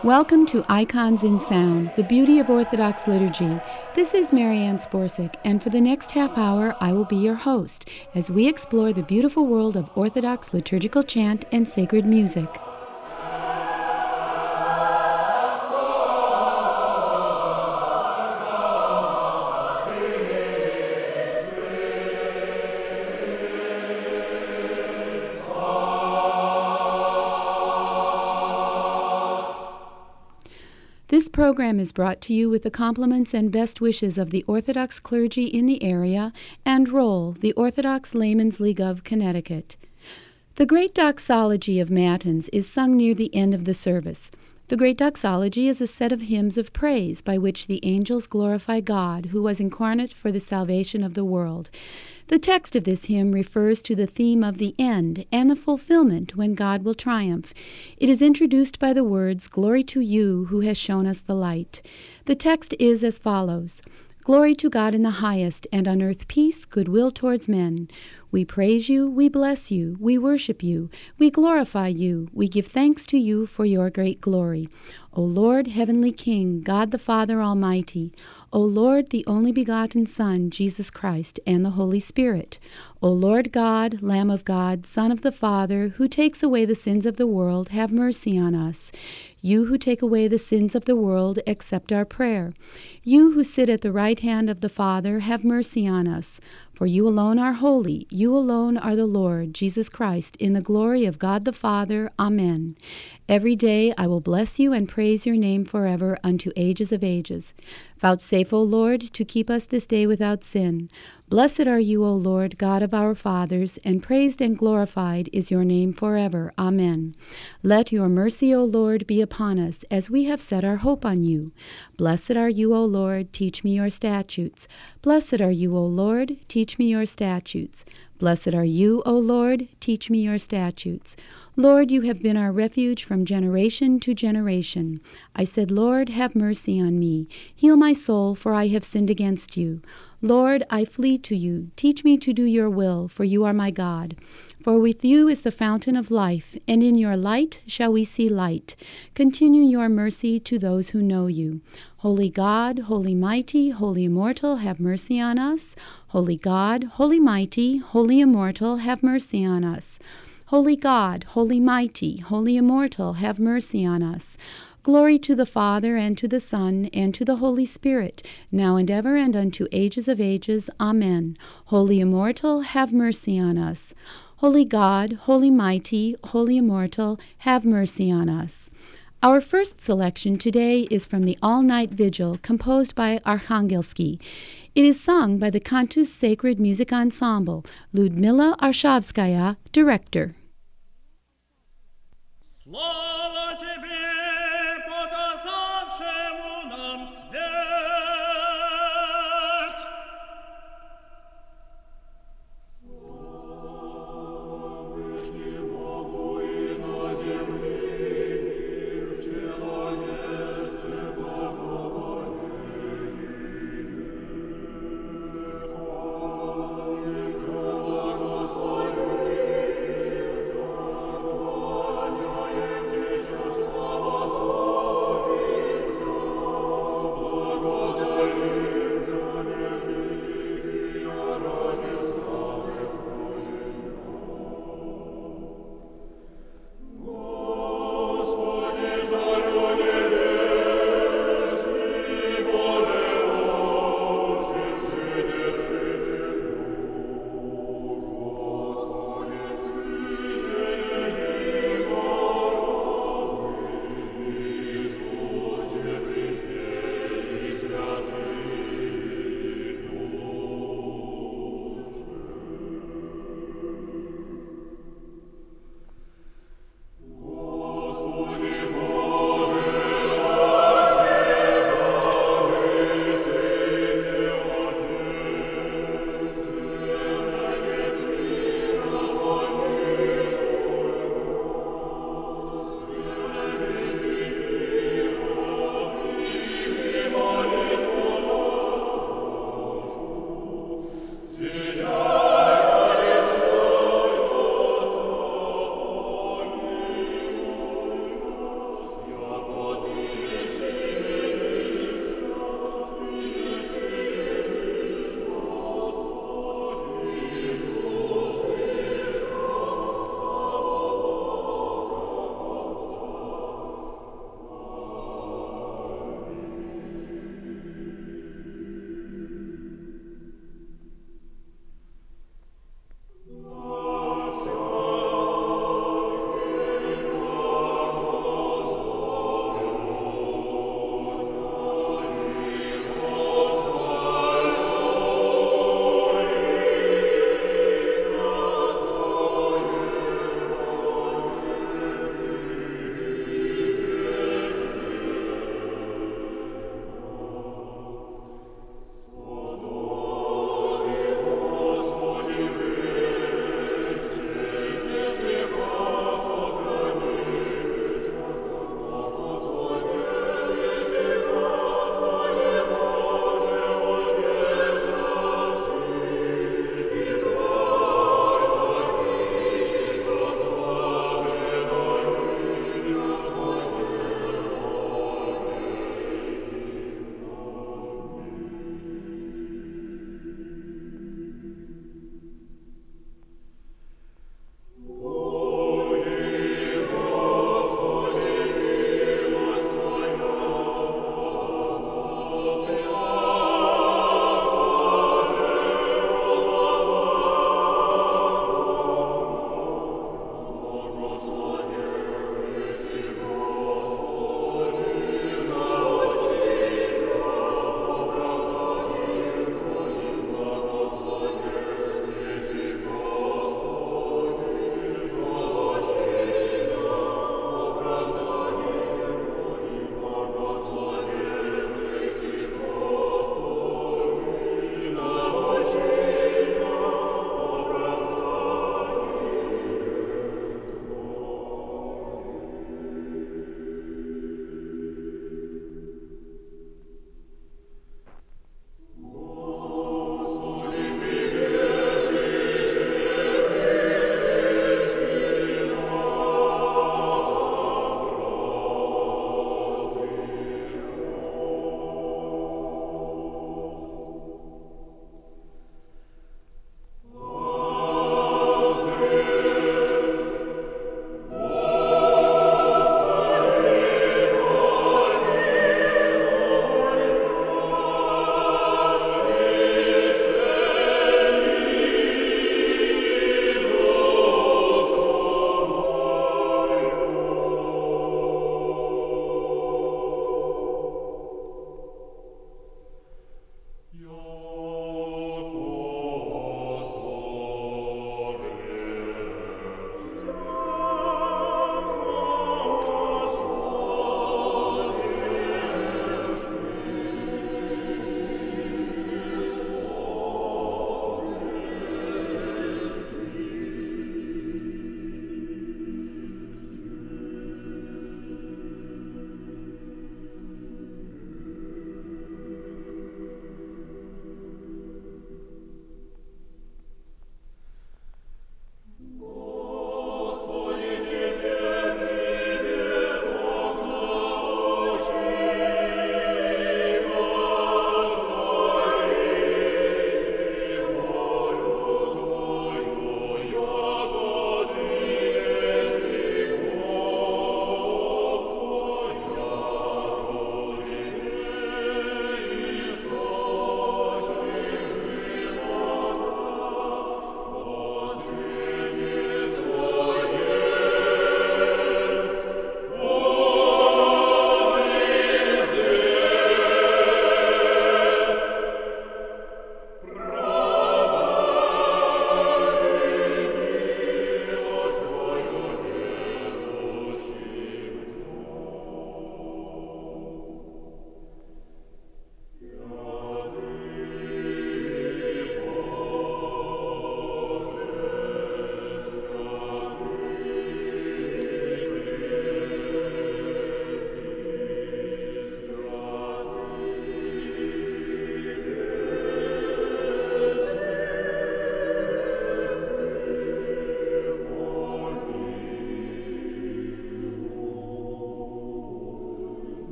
Welcome to Icons in Sound, the beauty of Orthodox liturgy. This is Marianne Sporsic, and for the next half hour, I will be your host as we explore the beautiful world of Orthodox liturgical chant and sacred music. This program is brought to you with the compliments and best wishes of the Orthodox clergy in the area and Roll, the Orthodox Laymen's League of Connecticut. The Great Doxology of Matins is sung near the end of the service. The Great Doxology is a set of hymns of praise by which the angels glorify God, who was incarnate for the salvation of the world. The text of this hymn refers to the theme of the end and the fulfillment when God will triumph. It is introduced by the words, "Glory to you who has shown us the light." The text is as follows: "Glory to God in the highest, and on earth peace, goodwill towards men. We praise you, we bless you, we worship you, we glorify you, we give thanks to you for your great glory. O Lord, heavenly King, God the Father Almighty, O Lord, the only begotten Son, Jesus Christ, and the Holy Spirit. O Lord God, Lamb of God, Son of the Father, who takes away the sins of the world, have mercy on us. You who take away the sins of the world, accept our prayer. You who sit at the right hand of the Father, have mercy on us. For you alone are holy, you alone are the Lord, Jesus Christ, in the glory of God the Father. Amen. Every day I will bless you and praise your name forever unto ages of ages. Vouchsafe, O Lord, to keep us this day without sin. Blessed are you, O Lord, God of our fathers, and praised and glorified is your name forever. Amen. Let your mercy, O Lord, be upon us, as we have set our hope on you. Blessed are you, O Lord, teach me your statutes. Blessed are you, O Lord, teach me your statutes. Blessed are you, O Lord, teach me your statutes. Lord, you have been our refuge from generation to generation. I said, Lord, have mercy on me. Heal my soul, for I have sinned against you. Lord, I flee to you. Teach me to do your will, for you are my God. For with you is the fountain of life, and in your light shall we see light. Continue your mercy to those who know you. Holy God, holy mighty, holy immortal, have mercy on us. Holy God, holy mighty, holy immortal, have mercy on us. Holy God, holy mighty, holy immortal, have mercy on us. Glory to the Father, and to the Son, and to the Holy Spirit, now and ever, and unto ages of ages. Amen. Holy immortal, have mercy on us. Holy God, holy mighty, holy immortal, have mercy on us. Our first selection today is from the All-Night Vigil, composed by Archangelsky. It is sung by the Cantus Sacred Music Ensemble. Ludmila Arshavskaya, director. Слава тебе, показавшему нам свет! Слава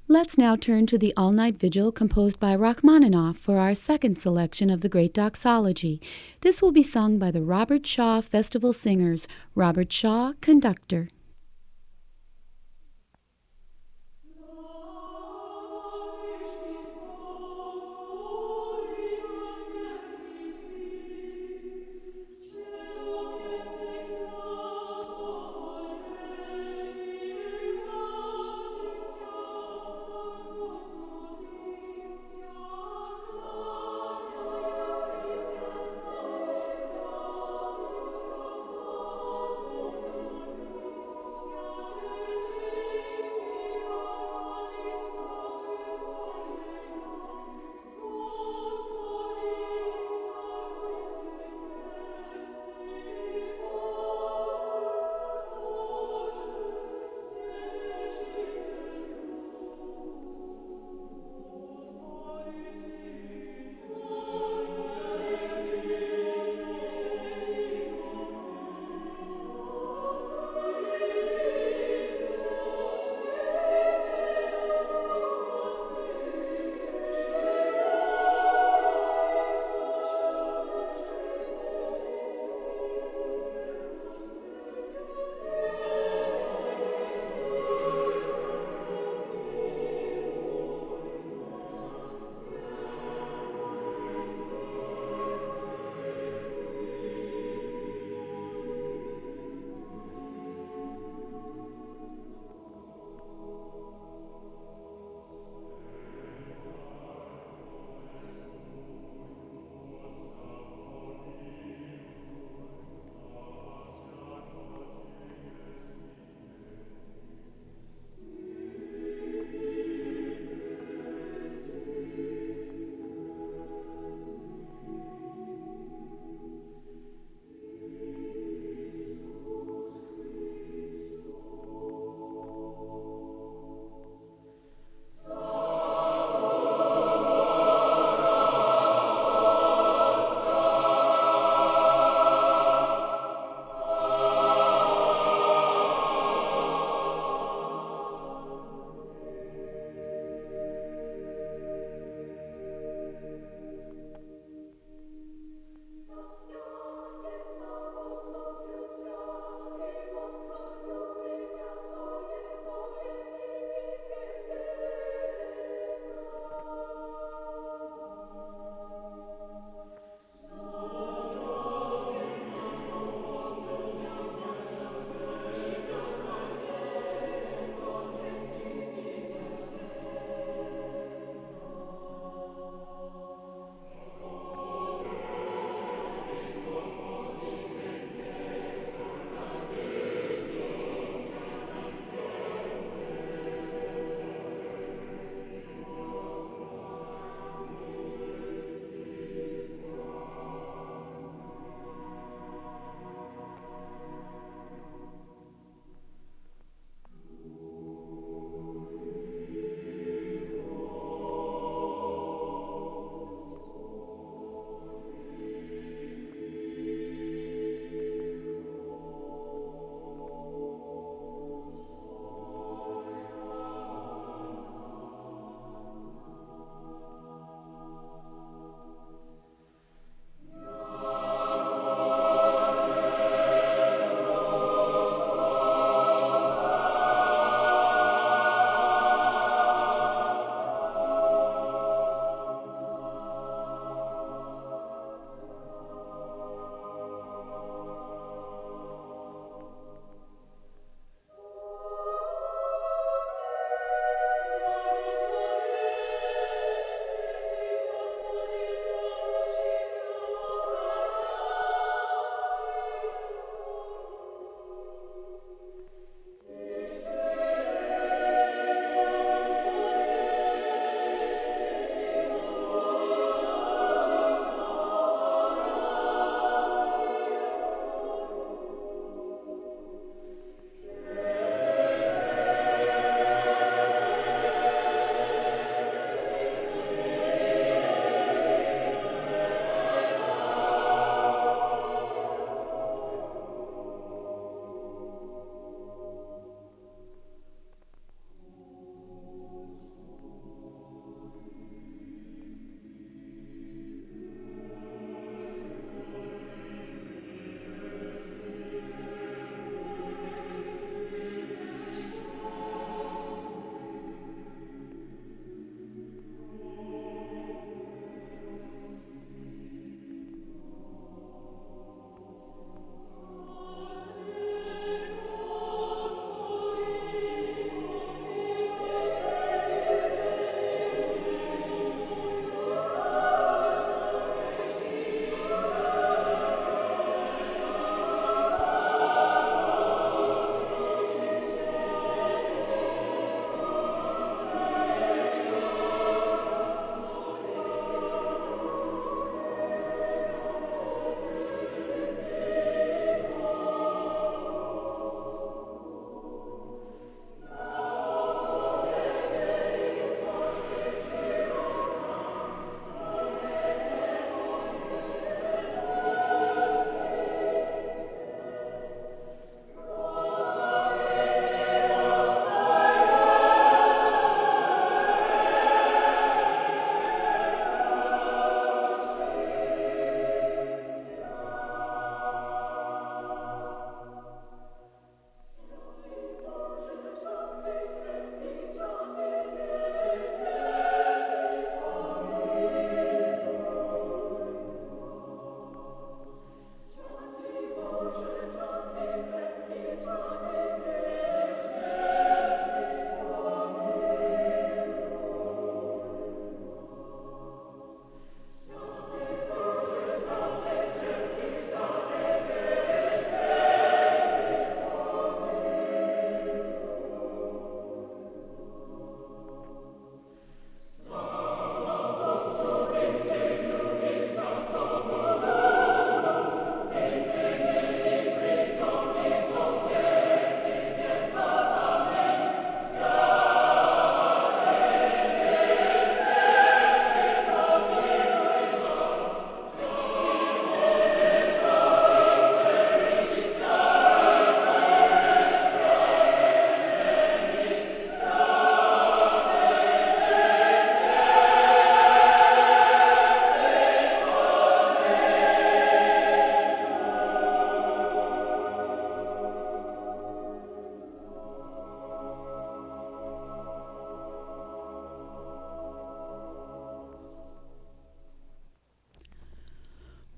Let's now turn to the all-night vigil composed by Rachmaninoff for our second selection of the Great Doxology. This will be sung by the Robert Shaw Festival Singers. Robert Shaw, conductor.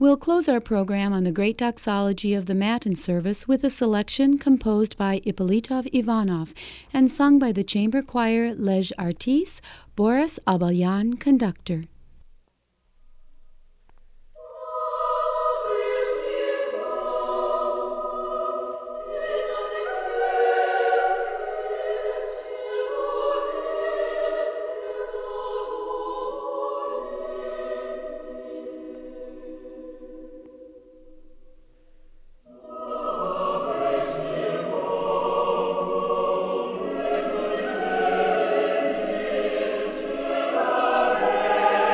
We'll close our program on the great doxology of the Matin service with a selection composed by Ippolitov Ivanov and sung by the chamber choir Lej Artis, Boris Abalyan, conductor. Amen.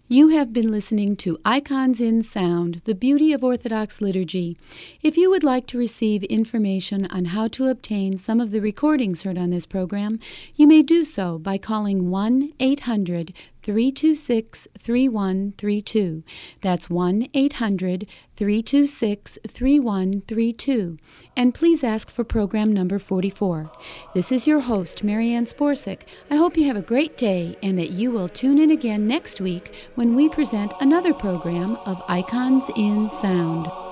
You have been listening to Icons in Sound, the Beauty of Orthodox Liturgy. If you would like to receive information on how to obtain some of the recordings heard on this program, you may do so by calling 1-800-326-3132. That's 1-800-326-3132. And please ask for program number 44. This is your host, Marianne Sporsick. I hope you have a great day and that you will tune in again next week when we present another program of Icons in Sound.